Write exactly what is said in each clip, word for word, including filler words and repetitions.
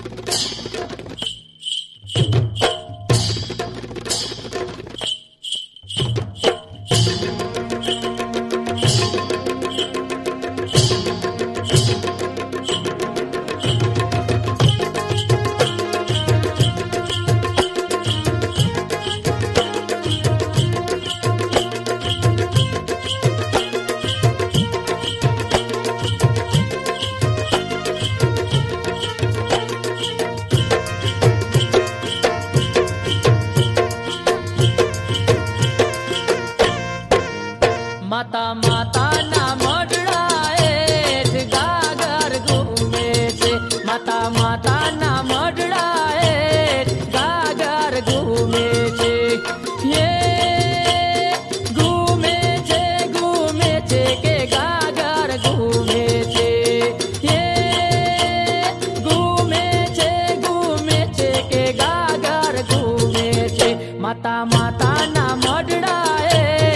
माता माता ना मडड़ाए गागर घूमे छे माता माता ना मडड़ाए गागर घूमे छे ये घूमे छे घूमे छे के गागर घूमे छे ये घूमे छे घूमे छे के गागर घूमे छे माता माता ना मडड़ाए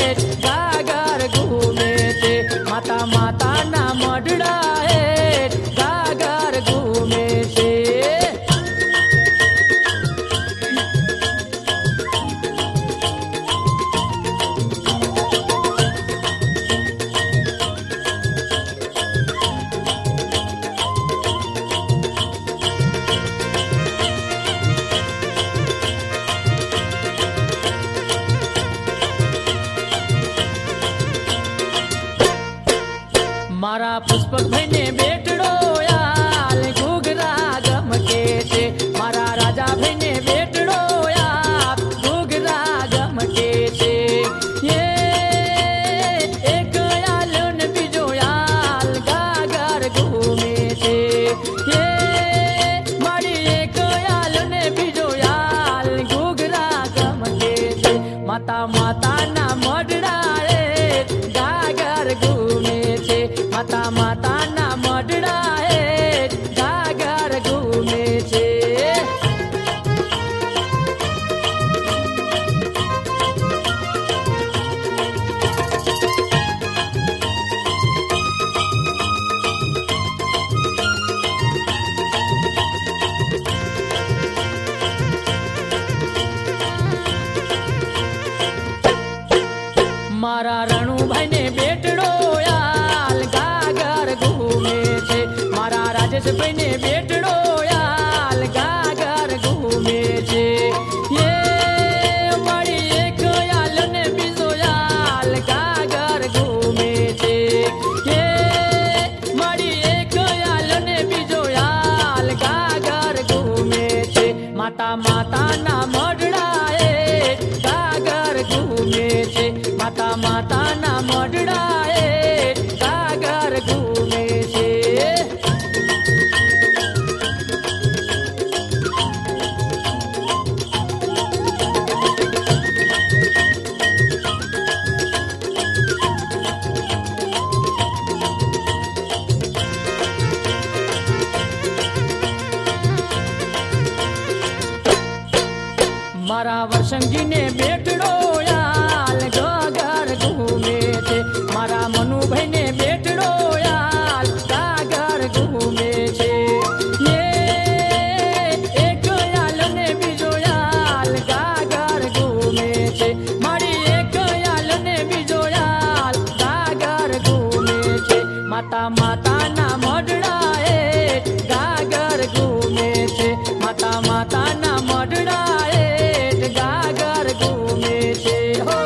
माता माता ना मडड़ाए गागर घूमे छे मारा पुष्पक भाई ने बेटड़ो याल घूघरा गमके छे मारा राजा भाई ने बेटड़ो याल घूघरा गमके छे ये एक याल ने बीजो याल गागर घूमे छे ये मारी एक याल ने बीजो याल घूघरा गमके छे माता माता ना मडड़ाए गागर घूमे छे माता माता ना मडड़ाए गागर घूमे छे मारा रणु भाई ने बेटड़ो याल गागर घूमे छे मारा राजेश भाई ने बेटड़ो याल गागर घूमे छे ये मारी एक याल ने बीजो याल गागर घूमे छे ये मारी एक याल ने बीजो याल गागर घूमे छे माता माता ना मडड़ाए गागर घूमे छे माता माता ना मडड़ाए गागर घूमे छे मारा वरसंगी ने बेटड़ो याल गागर घूमे छे मारा मनु भाई ने बेटड़ो याल गागर घूमे छे ये एक याल ने बीजो याल गागर घूमे छे मारी एक याल ने बीजो याल गागर घूमे छे माता माता ना मडड़ाए गागर घूमे छे माता माता ना मडड़ाए गागर घूमे छे हो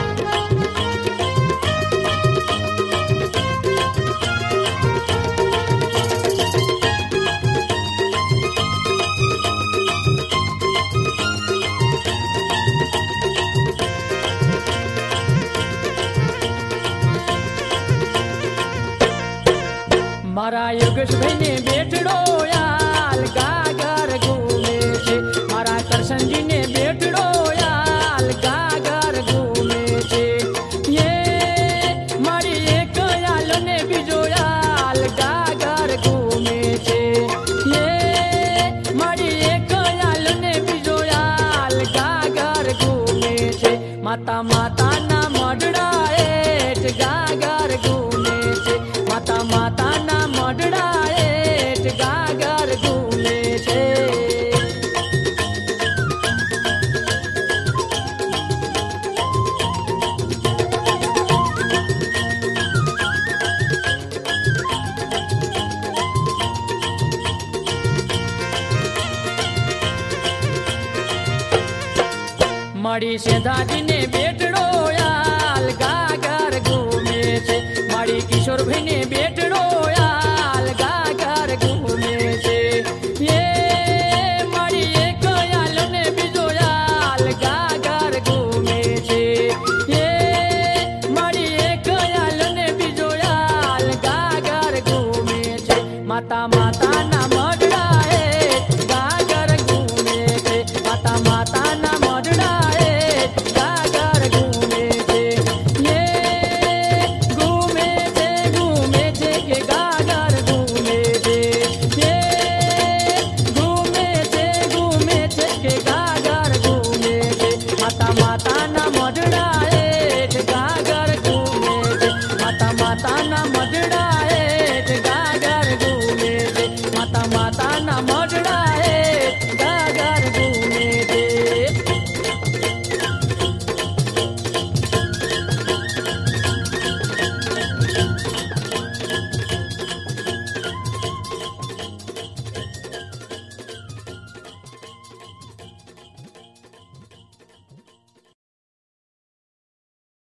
मारा योगेश भाई ने बेटड़ो याल गागर घूमे छे मारा करशन जी ने बेटड़ो याल गागर घूमे छे ये मारी एक याल ने बीजो याल गागर घूमे छे ये मारी एक याल ने बीजो याल गागर घूमे छे माता माता ना मडड़ाए गागर घूमे छे माता माता ना मडड़ाए મારી સેધાજીને બેટડો યાલ ગાગર ઘૂમે છે મારી કિશોરભાઈને